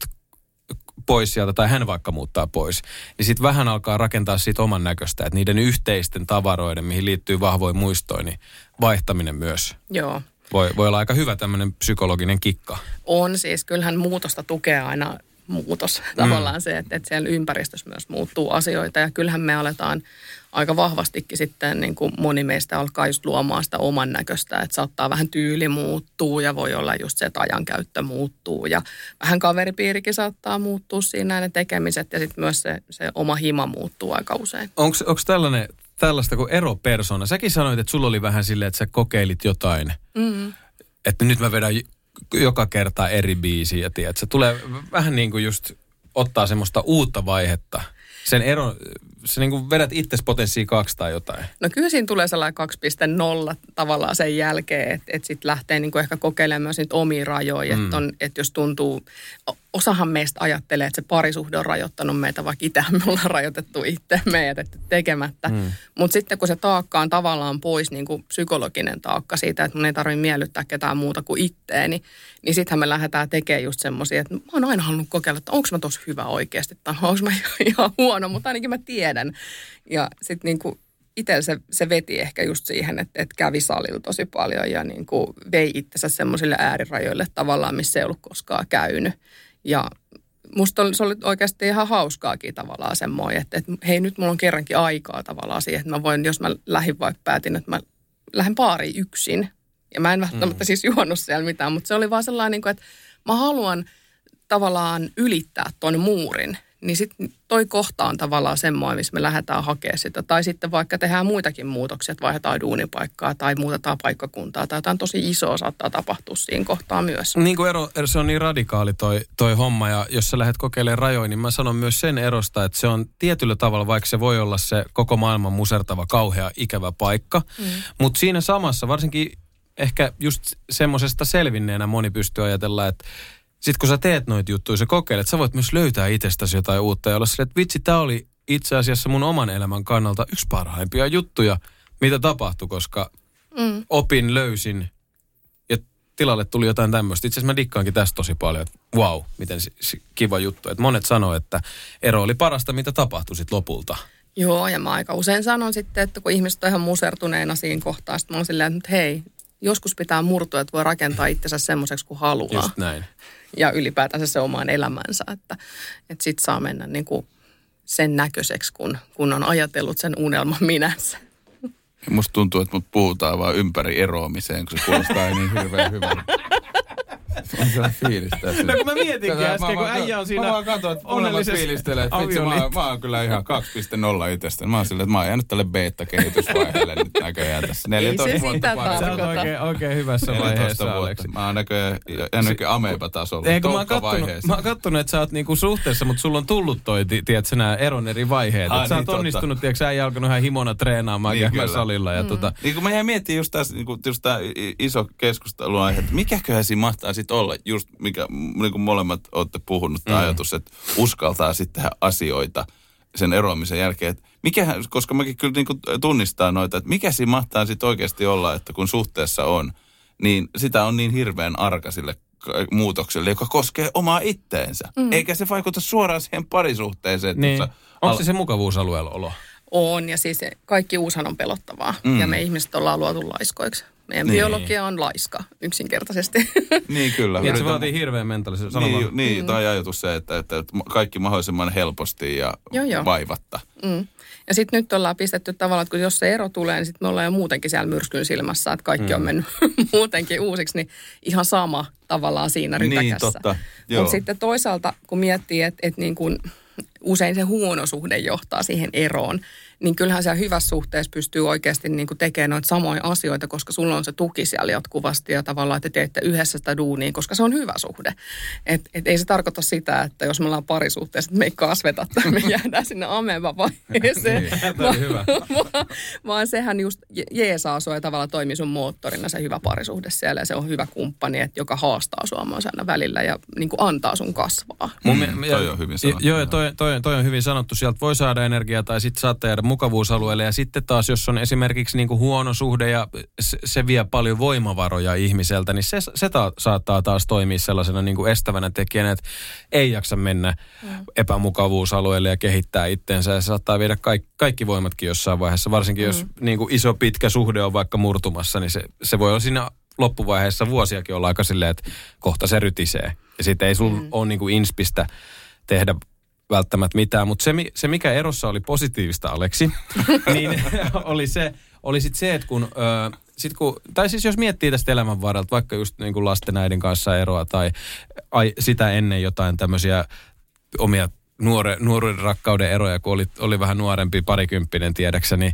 pois sieltä, tai hän vaikka muuttaa pois, niin sitten vähän alkaa rakentaa siitä oman näköistä, että niiden yhteisten tavaroiden, mihin liittyy vahvoja muistoja, niin vaihtaminen myös. Joo. Voi, voi olla aika hyvä tämmöinen psykologinen kikka. On siis, kyllähän muutosta tukee aina muutos. Tavallaan mm. se, että, että siellä ympäristössä myös muuttuu asioita ja kyllähän me aletaan aika vahvastikin sitten, niin kuin moni meistä alkaa just luomaan sitä oman näköistä, että saattaa vähän tyyli muuttuu ja voi olla just se, että ajankäyttö muuttuu ja vähän kaveripiirikin saattaa muuttua siinä ne tekemiset ja sitten myös se, se oma hima muuttuu aika usein. Onko tällainen, tällaista kuin eropersona? Säkin sanoit, että sulla oli vähän silleen, että sä kokeilit jotain, mm. että nyt mä vedän joka kerta eri biisiä, tiedät. Se tulee vähän niin kuin just ottaa semmoista uutta vaihetta. Sen ero, se niin kuin vedät itsesi potenssiin kaksi tai jotain. No kyllä siinä tulee sellainen kaksi piste nolla tavallaan sen jälkeen, että, että sitten lähtee niin kuin ehkä kokeilemaan myös niitä omia rajoja. Mm. Että, on, että jos tuntuu, osahan meistä ajattelee, että se parisuhde on rajoittanut meitä, vaikka itsehän me ollaan rajoitettu itse, me jätetty tekemättä. Mm. Mutta sitten kun se taakka on tavallaan pois, niin kuin psykologinen taakka siitä, että mun ei tarvitse miellyttää ketään muuta kuin itteeni, niin sittenhän me lähdetään tekemään just semmoisia, että mä oon aina halunnut kokeilla, että onko mä tossa hyvä oikeasti, tai onko mä ihan huono, mutta ainakin mä tiedän. Ja sitten niin kuin itsellä se, se veti ehkä just siihen, että, että kävi salilla tosi paljon ja niin kuin vei itsensä semmoisille äärirajoille tavallaan, missä ei ollut koskaan käynyt. Ja musta oli, se oli oikeasti ihan hauskaakin tavallaan semmoinen, että, että hei nyt mulla on kerrankin aikaa tavallaan siihen, että mä voin, jos mä lähdin vaikka päätin, että mä lähden baariin yksin. Ja mä en välttämättä mm. siis juonut siellä mitään, mutta se oli vaan sellainen, että mä haluan tavallaan ylittää ton muurin. Niin sitten toi kohta on tavallaan semmoinen, missä me lähdetään hakemaan sitä. Tai sitten vaikka tehdään muitakin muutoksia, että vaihdetaan duunipaikkaa tai muutetaan paikkakuntaa. Tai jotain tosi isoa saattaa tapahtua siinä kohtaa myös. Niin kuin ero, se on niin radikaali toi, toi homma. Ja jos sä lähdet kokeilemaan rajoja, niin mä sanon myös sen erosta, että se on tietyllä tavalla, vaikka se voi olla se koko maailman musertava, kauhea, ikävä paikka. Mm. Mutta siinä samassa, varsinkin ehkä just semmoisesta selvinneenä moni pystyy ajatella, että sitten kun sä teet noita juttuja, sä kokeilet, sä voit myös löytää itsestäsi jotain uutta ja olla silleen, että vitsi, tää oli itse asiassa mun oman elämän kannalta yksi parhaimpia juttuja, mitä tapahtui, koska mm. opin, löysin ja tilalle tuli jotain tämmöistä. Itse asiassa mä dikkaankin tästä tosi paljon, että wow, miten kiva juttu. Että monet sanoo, että ero oli parasta, mitä tapahtui sitten lopulta. Joo, ja mä aika usein sanon sitten, että kun ihmiset on ihan musertuneena siinä kohtaa, sitten mä oon silleen, että hei, joskus pitää murtua, että voi rakentaa itsensä semmoiseksi kuin haluaa. Just näin. Ja ylipäätänsä se omaan elämänsä, että, että sit saa mennä niin kuin sen näköiseksi, kun, kun on ajatellut sen unelman minänsä. Musta tuntuu, että mut puhutaan vaan ympäri eroamiseen, kun se kuulostaa niin hirveän hyvältä. On sellainen fiilis tässä. No kun mä mietinkin äsken, kun äijä on siinä mä vaan katson, että onnellisessa fiilistelee, että vitsi, mä, mä oon kyllä ihan kaksi pilkku nolla itsestäni. Mä oon silleen, että mä oon jäänyt tälle beta-kehitysvaiheelle nyt näköjään tässä. neljätoista vuotta pari. Sä oot oikein, oikein hyvässä vaiheessa, Aleksi. Mä oon näköjään jäänyt ameba-tasolla. Eikö mä oon kattonut, mä oon kattonut, että sä oot niinku suhteessa, mutta sulla on tullut toi, tiedätkö, nämä eron eri vaiheet. Ah, sä oot niin, onnistunut, tiedätkö, äijä alkanut ihan himona treenaamaan, niin, käymään salilla. Ja mm. tota... Niin kun mä jäin miettimään just tässä, niin just tää iso keskusteluaihe, että mikäköhän siinä mahtaa sit olla, just mikä, niin kuin molemmat olette puhunut, tämä mm. ajatus, että uskaltaa sitten tehdä asioita sen eroamisen jälkeen. Että mikähän, koska mäkin kyllä niin kuin tunnistaa noita, että mikä siinä mahtaa sitten oikeasti olla, että kun suhteessa on, niin sitä on niin hirveän arka sille muutokselle, joka koskee omaa itteensä. Mm. Eikä se vaikuta suoraan siihen parisuhteeseen. Niin. Onko al- se se mukavuusalueella olo? On, ja siis kaikki uushan on pelottavaa. Mm. Ja me ihmiset ollaan luotu laiskoiksi. Meidän niin. biologia on laiska, yksinkertaisesti. Niin kyllä. Niin, se vaatii hirveän mentaalisen niin, niin, mm. tai ajatus se, että, että kaikki mahdollisimman helposti ja joo, joo. vaivatta. Mm. Ja sitten nyt ollaan pistetty tavallaan, että kun jos se ero tulee, niin sitten me ollaan jo muutenkin siellä myrskyn silmässä, että kaikki mm. on mennyt muutenkin uusiksi, niin ihan sama tavallaan siinä rytäkässä. Niin, totta. Mutta sitten toisaalta, kun miettii, että, että niin kuin usein se huono suhde johtaa siihen eroon, niin kyllähän siellä hyvässä suhteessa pystyy oikeasti niin kuin tekemään noita samoja asioita, koska sulla on se tuki siellä jatkuvasti ja tavallaan, että te teette yhdessä sitä duunia, koska se on hyvä suhde. Et, et ei se tarkoita sitä, että jos me ollaan parisuhteessa, että me ei kasveta tai me jäädään sinne ameba-vaiheeseen. Tämä hyvä. vaan, vaan sehän just jeesaa sua ja tavallaan toimii sun moottorina se hyvä parisuhde siellä ja se on hyvä kumppani, että joka haastaa sua myös aina välillä ja niin kuin antaa sun kasvaa. Mm, mm, toi on hyvin sanottu. Joo, toi, toi, toi on hyvin sanottu. Sieltä voi saada energiaa tai sitten saattaa jäädä mukavuusalueelle. Ja sitten taas, jos on esimerkiksi niin kuin huono suhde ja se, se vie paljon voimavaroja ihmiseltä, niin se, se ta, saattaa taas toimia sellaisena niin kuin estävänä tekijänä, että ei jaksa mennä mm. epämukavuusalueelle ja kehittää itteensä. Ja se saattaa viedä kaikki, kaikki voimatkin jossain vaiheessa. Varsinkin, mm. jos niin kuin iso pitkä suhde on vaikka murtumassa, niin se, se voi olla siinä loppuvaiheessa vuosiakin olla aika silleen, että kohta se rytisee. Ja sitten ei sulla mm. ole niin kuin inspistä tehdä välttämättä mitään, mutta se, se mikä erossa oli positiivista, Aleksi, niin oli se, oli sit se, että kun, ö, sit kun, tai siis jos miettii tästä elämän varrelta, vaikka just niin kuin lasten äidin kanssa eroa tai ai, sitä ennen jotain tämmöisiä omia nuore, nuoruuden rakkauden eroja, kun oli, oli vähän nuorempi, parikymppinen tiedäkseni,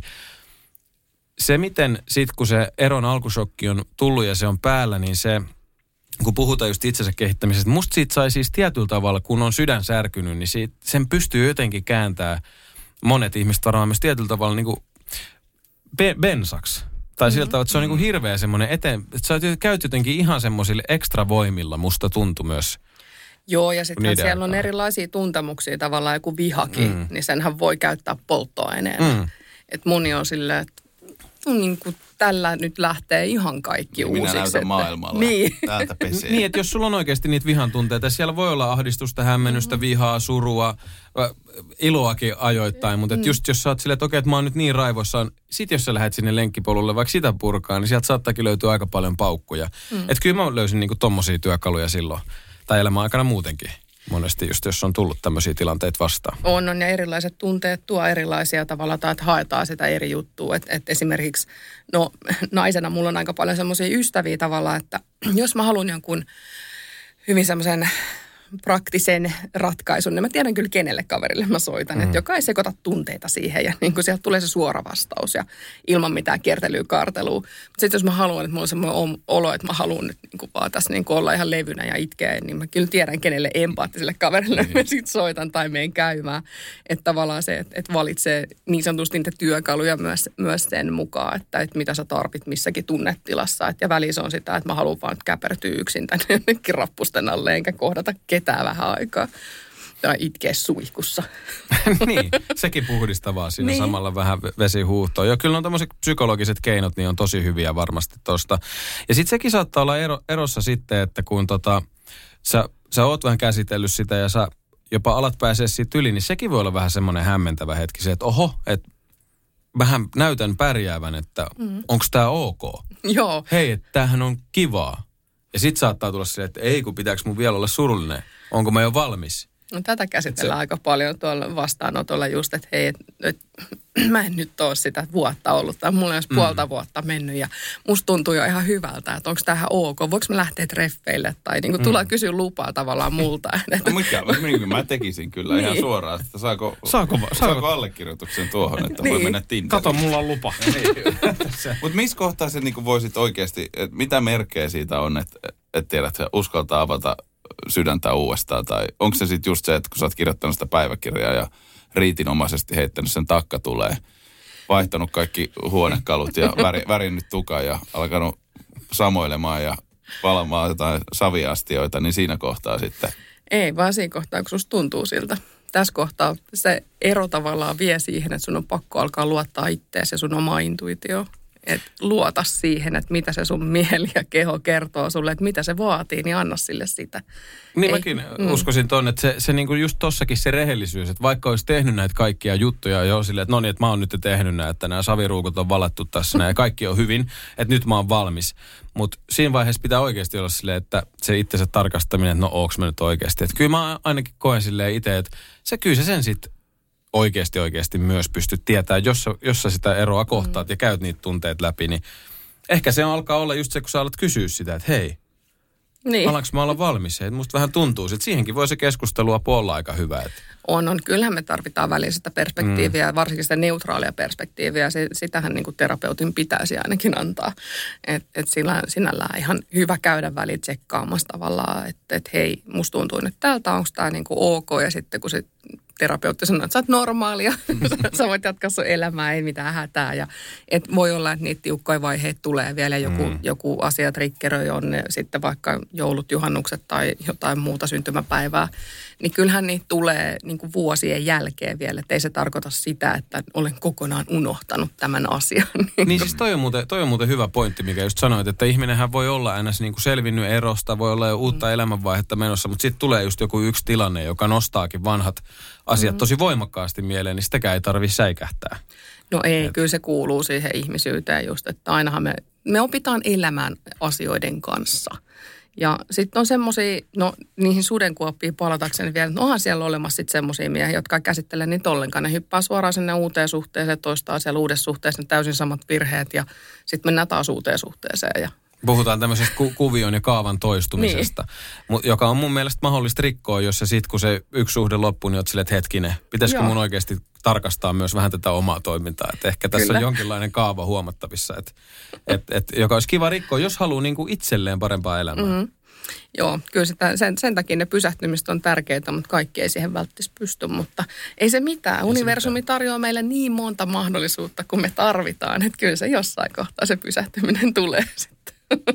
se miten sit kun se eron alkusokki on tullut ja se on päällä, niin se kun puhutaan just itsensä kehittämisestä, musta siitä sai siis tietyllä tavalla, kun on sydän särkynyt, niin siitä, sen pystyy jotenkin kääntämään monet ihmiset varmaan myös tietyllä tavalla niin kuin be- bensaksi. Tai siltä tavalla, että se on niin kuin hirveä semmoinen eteen, että sä käyt jotenkin ihan semmoisille ekstra voimilla, musta tuntui myös. Joo, ja sitten siellä on erilaisia tuntemuksia tavallaan, joku vihakin, mm. niin senhän voi käyttää polttoaineena. Mm. Että moni on silleen, että niin kuin tällä nyt lähtee ihan kaikki niin uusiksi. Minä näytän maailmalla. Niin. Täältä pesee. Niin, että jos sulla on oikeasti niitä vihan tunteita, siellä voi olla ahdistusta, hämmennystä, mm-hmm. vihaa, surua, iloakin ajoittain, mutta mm. just jos sä oot silleen, että okei, että mä oon nyt niin raivoissaan, sit jos sä lähdet sinne lenkkipolulle vaikka sitä purkaan, niin sieltä saattaakin löytyä aika paljon paukkuja. Mm. Että kyllä mä löysin niinku tommosia työkaluja silloin, tai elämän aikana muutenkin. Monesti just, jos on tullut tämmöisiä tilanteita vastaan. On, on ja erilaiset tunteet tuo erilaisia tavalla, tai että haetaan sitä eri juttua. Että et esimerkiksi, no naisena mulla on aika paljon semmoisia ystäviä tavalla, että jos mä haluan jonkun hyvin semmoisen praktisen ratkaisun, niin mä tiedän kyllä kenelle kaverille mä soitan, mm. että joka ei sekoita tunteita siihen ja niin kuin sieltä tulee se suora vastaus ja ilman mitään kiertelyä, kaartelua. Mutta sitten jos mä haluan, että mulla on semmoinen olo, että mä haluan nyt niin kuin vaan tässä niin kuin olla ihan levynä ja itkeä, niin mä kyllä tiedän kenelle empaattiselle kaverille mm. mä sitten soitan tai menen käymään. Että tavallaan se, että, että valitsee niin sanotusti niitä työkaluja myös, myös sen mukaan, että, että mitä sä tarvit missäkin tunnetilassa. Et ja välissä on sitä, että mä haluan vaan käpertyä yksin tänne jonnekin rappusten alle enkä kohdata ketään vähän aikaa. Tai itkeä suihkussa. Niin, sekin puhdistavaa siinä niin. Samalla vähän vesihuuhtoa. Ja kyllä on tämmöiset psykologiset keinot, niin on tosi hyviä varmasti tosta. Ja sitten sekin saattaa olla ero, erossa sitten, että kun tota, sä, sä oot vähän käsitellyt sitä ja sä jopa alat pääsee siitä yli, niin sekin voi olla vähän semmoinen hämmentävä hetki se, että oho, että vähän näytän pärjäävän, että mm. onko tämä ok? Joo. Hei, että tämähän on kivaa. Ja sit saattaa tulla silleen, että ei kun pitääkö mun vielä olla surullinen? Onko mä jo valmis? No, tätä käsitellään se aika paljon tuolla vastaanotolla just, että hei, et, et, mä en nyt ole sitä vuotta ollut, tai mulla olisi mm. puolta vuotta mennyt, ja musta tuntuu jo ihan hyvältä, että onko tämähän ok, voiko mä lähteä treffeille, tai niin kuin mm. tulee kysyä lupaa tavallaan multa. No, mikä, mä tekisin kyllä niin. ihan suoraan, että saako, saako, saako, saako allekirjoituksen tuohon, että niin. voi mennä Tinderiin. Kato, mulla on lupa. Mutta missä kohtaa se niin voisit oikeasti, että mitä merkkejä siitä on, että et tiedät, että uskaltaa avata sydäntä uudestaan, tai onko se sitten just se, että kun sä oot kirjoittanut sitä päiväkirjaa ja riitinomaisesti heittänyt sen takka tulee, vaihtanut kaikki huonekalut ja väri, värinnyt tukan ja alkanut samoilemaan ja palamaan jotain saviastioita, niin siinä kohtaa sitten. Ei, vaan siinä kohtaa, kun susta tuntuu siltä. Tässä kohtaa se ero tavallaan vie siihen, että sun on pakko alkaa luottaa itseesi ja sun omaa intuitioon. Että luota siihen, että mitä se sun mieli ja keho kertoo sulle, että mitä se vaatii, niin anna sille sitä. Niin Ei, mäkin mm. uskoisin ton, että se, se niinku just tossakin se rehellisyys, että vaikka olisi tehnyt näitä kaikkia juttuja jo silleen, että no niin, että mä oon nyt tehnyt näitä, että nämä saviruukut on valattu tässä ja kaikki on hyvin, että nyt mä oon valmis. Mutta siinä vaiheessa pitää oikeasti olla silleen, että se itsensä tarkastaminen, että no ooks mä nyt oikeasti. Että kyllä mä ainakin koen silleen itse, että se kyllä se sen sitten oikeasti oikeasti myös pystyt tietämään, jos, jos sä sitä eroa kohtaat mm. ja käyt niitä tunteet läpi, niin ehkä se alkaa olla just se, kun sä alat kysyä sitä, että hei, niin. alanko mä olla valmis? Että musta vähän tuntuu, että siihenkin voi se keskustelua olla aika hyvä. Että on, on. Kyllähän me tarvitaan välillä sitä perspektiiviä, mm. varsinkin sitä neutraalia perspektiiviä. Sitähän niin kuin terapeutin pitäisi ainakin antaa. Että et sillä, sinällään ihan hyvä käydä väliin tsekkaamassa tavallaan, että et hei, musta tuntuu nyt tältä, onko tämä niin kuin ok, ja sitten kun se terapeutti sanoo, että sä oot normaalia, sä voit jatkaa sun elämää, ei mitään hätää. Ja, et voi olla, että niitä tiukkoja vaiheita tulee vielä, joku, mm. joku asia triggeröi on sitten vaikka joulut, juhannukset tai jotain muuta syntymäpäivää. Niin kyllähän niitä tulee niin kuin vuosien jälkeen vielä, että ei se tarkoita sitä, että olen kokonaan unohtanut tämän asian. Niin siis toi on muuten, toi on muuten hyvä pointti, mikä just sanoit, että ihminenhän voi olla aina niin kuin selvinnyt erosta, voi olla jo uutta mm. elämänvaihetta menossa, mutta sitten tulee just joku yksi tilanne, joka nostaakin vanhat asiat mm. tosi voimakkaasti mieleen, niin sitäkään ei tarvitse säikähtää. No ei, Et. kyllä se kuuluu siihen ihmisyyteen just, että ainahan me, me opitaan elämään asioiden kanssa. Ja sitten on semmoisia, no niihin sudenkuoppiin palatakseni vielä, että onhan siellä olemassa sitten semmoisia miehiä, jotka ei käsittele niitä ollenkaan. Ne hyppää suoraan sinne uuteen suhteeseen, toistaa siellä uudessa suhteessa täysin samat virheet ja sitten mennään taas uuteen suhteeseen ja puhutaan tämmöisestä ku- kuvion ja kaavan toistumisesta, niin. joka on mun mielestä mahdollista rikkoa, jos se sit kun se yksi suhde loppuu, niin oot silleen, että hetkinen, pitäisikö Joo. mun oikeasti tarkastaa myös vähän tätä omaa toimintaa. Että ehkä tässä Kyllä. on jonkinlainen kaava huomattavissa, että, että, että, joka olisi kiva rikkoa, jos haluaa niin kuin itselleen parempaa elämää. Mm-hmm. Joo, kyllä sitä, sen, sen takia ne pysähtymiset on tärkeitä, mutta kaikki ei siihen välttämättä pysty, mutta ei se mitään. Ei Universumi se mitään. tarjoaa meille niin monta mahdollisuutta, kun me tarvitaan, että kyllä se jossain kohtaa se pysähtyminen tulee sitten.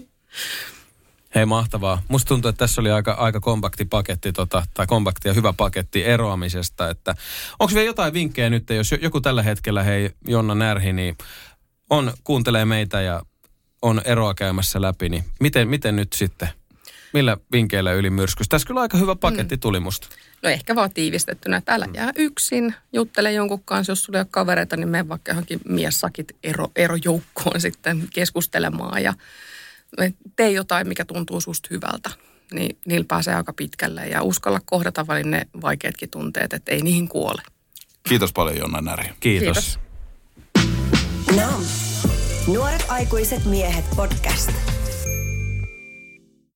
Hei, mahtavaa. Musta tuntuu, että tässä oli aika, aika kompakti paketti, tota, tai kompakti ja hyvä paketti eroamisesta. Että onko vielä jotain vinkkejä nyt, jos joku tällä hetkellä, hei Jonna Närhi, niin on, kuuntelee meitä ja on eroa käymässä läpi, niin miten, miten nyt sitten? Millä vinkkeillä yli myrskys? Tässä kyllä aika hyvä paketti tuli musta. No ehkä vaan tiivistettynä, että älä jää yksin. Juttele jonkun kanssa, jos sulla ei ole kavereita, niin mene vaikka johonkin miessakit ero, erojoukkoon sitten keskustelemaan. Ja tee jotain, mikä tuntuu susta hyvältä. Niin niillä pääsee aika pitkälle ja uskalla kohdata välin ne vaikeatkin tunteet, että ei niihin kuole. Kiitos paljon Jonna Närhi. Kiitos. Kiitos. No. Nuoret aikuiset miehet podcast.